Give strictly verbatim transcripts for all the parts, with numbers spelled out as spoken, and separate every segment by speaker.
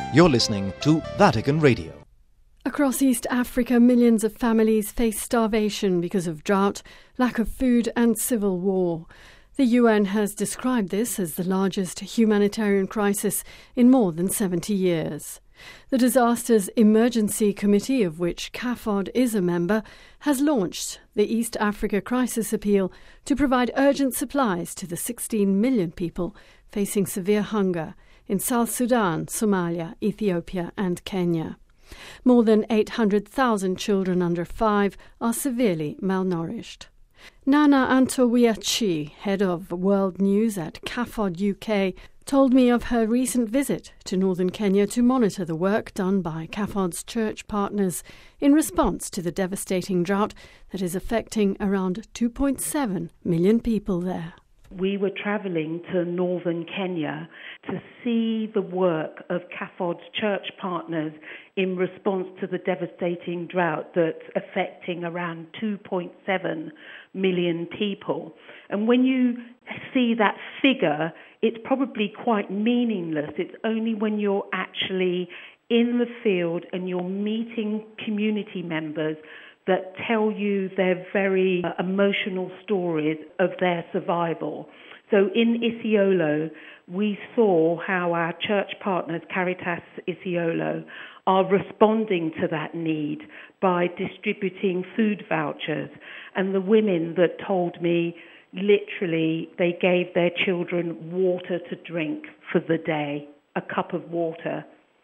Speaker 1: You're listening to Vatican Radio.
Speaker 2: Across East Africa, millions of families face starvation because of drought, lack of food and civil war. The U N has described this as the largest humanitarian crisis in more than seventy years. The Disasters Emergency Committee, of which CAFOD is a member, has launched the East Africa Crisis Appeal to provide urgent supplies to the sixteen million people facing severe hunger in South Sudan, Somalia, Ethiopia and Kenya. More than eight hundred thousand children under five are severely malnourished. Nana Antowiachi, head of World News at CAFOD U K, told me of her recent visit to northern Kenya to monitor the work done by CAFOD's church partners in response to the devastating drought that is affecting around two point seven million people there.
Speaker 3: We were travelling to northern Kenya to see the work of CAFOD's church partners in response to the devastating drought that's affecting around two point seven million people. And when you see that figure, it's probably quite meaningless. It's only when you're actually in the field and you're meeting community members that tell you their very uh, emotional stories of their survival. So in Isiolo, we saw how our church partners, Caritas Isiolo, are responding to that need by distributing food vouchers. And the women that told me, literally, they gave their children water to drink for the day, a cup of water,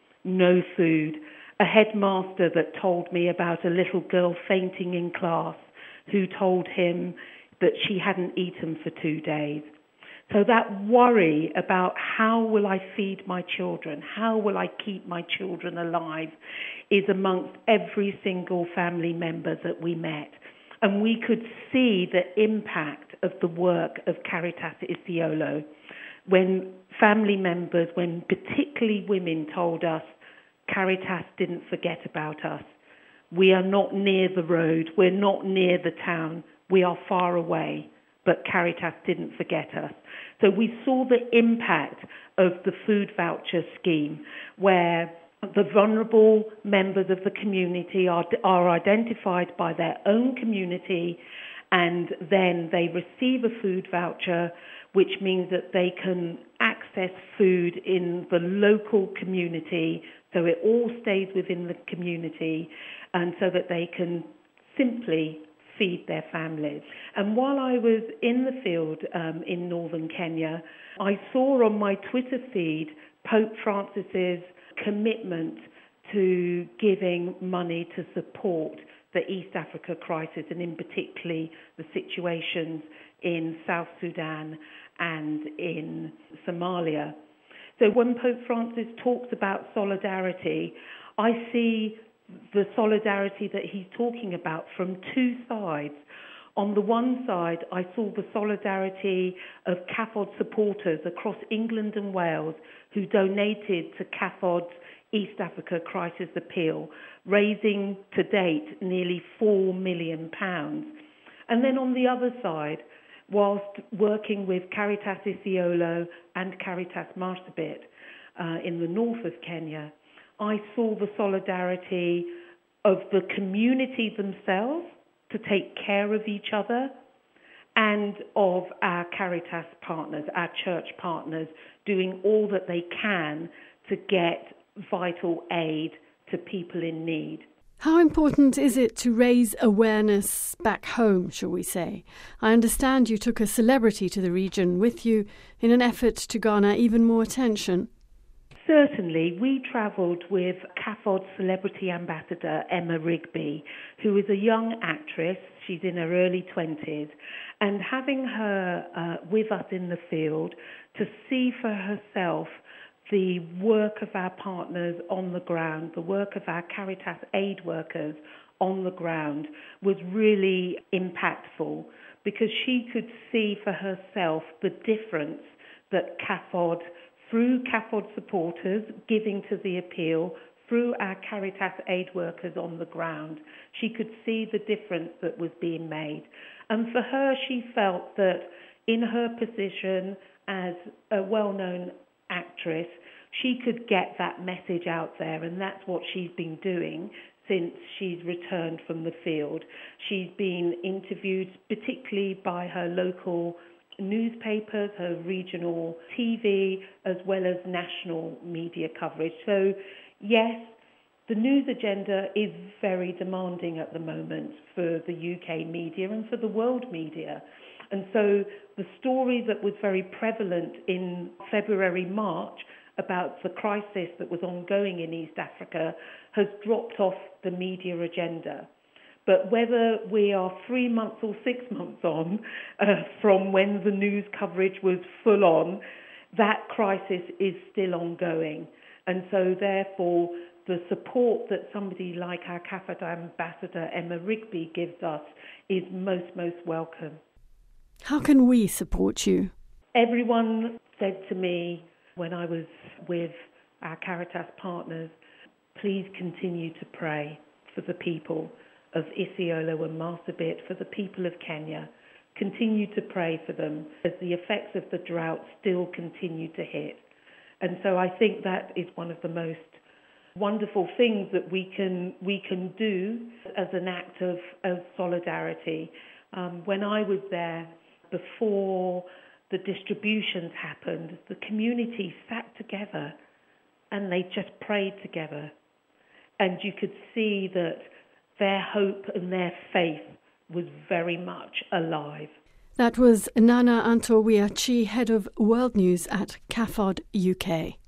Speaker 3: no food. A headmaster that told me about a little girl fainting in class who told him that she hadn't eaten for two days. So that worry about how will I feed my children, how will I keep my children alive, is amongst every single family member that we met. And we could see the impact of the work of Caritas Isiolo when family members, when particularly women told us, Caritas didn't forget about us. We are not near the road. We're not near the town. We are far away. But Caritas didn't forget us. So we saw the impact of the food voucher scheme, where the vulnerable members of the community are, are identified by their own community, and then they receive a food voucher, which means that they can access food in the local community, so it all stays within the community, and so that they can simply feed their families. And while I was in the field um, in northern Kenya, I saw on my Twitter feed Pope Francis's commitment to giving money to support the East Africa crisis, and in particularly the situations in South Sudan and in Somalia. So when Pope Francis talks about solidarity, I see the solidarity that he's talking about from two sides. On the one side, I saw the solidarity of CAFOD supporters across England and Wales who donated to CAFOD's East Africa Crisis Appeal, raising to date nearly four million pounds. And then on the other side, whilst working with Caritas Isiolo and Caritas Marsabit uh, in the north of Kenya, I saw the solidarity of the community themselves to take care of each other, and of our Caritas partners, our church partners, doing all that they can to get vital aid to people in need.
Speaker 2: How important is it to raise awareness back home, shall we say? I understand you took a celebrity to the region with you in an effort to garner even more attention.
Speaker 3: Certainly. We travelled with CAFOD celebrity ambassador Emma Rigby, who is a young actress. She's in her early twenties. And having her uh, with us in the field to see for herself the work of our partners on the ground, the work of our Caritas aid workers on the ground, was really impactful, because she could see for herself the difference that CAFOD, through CAFOD supporters giving to the appeal, through our Caritas aid workers on the ground, she could see the difference that was being made. And for her, she felt that in her position as a well-known actress, she could get that message out there, and that's what she's been doing since she's returned from the field. She's been interviewed particularly by her local newspapers, her regional T V, as well as national media coverage. So, yes, the news agenda is very demanding at the moment for the U K media and for the world media. And so the story that was very prevalent in February, March about the crisis that was ongoing in East Africa has dropped off the media agenda. But whether we are three months or six months on uh, from when the news coverage was full on, that crisis is still ongoing. And so therefore, the support that somebody like our C A F O D ambassador, Emma Rigby, gives us is most, most welcome.
Speaker 2: How can we support you?
Speaker 3: Everyone said to me when I was with our Caritas partners, please continue to pray for the people of Isiolo and Marsabit, for the people of Kenya. Continue to pray for them as the effects of the drought still continue to hit. And so I think that is one of the most wonderful things that we can we can do as an act of, of solidarity. Um, when I was there, before the distributions happened, the community sat together and they just prayed together. And you could see that their hope and their faith was very much alive.
Speaker 2: That was Nana Anto Wiachi, head of World News at C A F O D U K.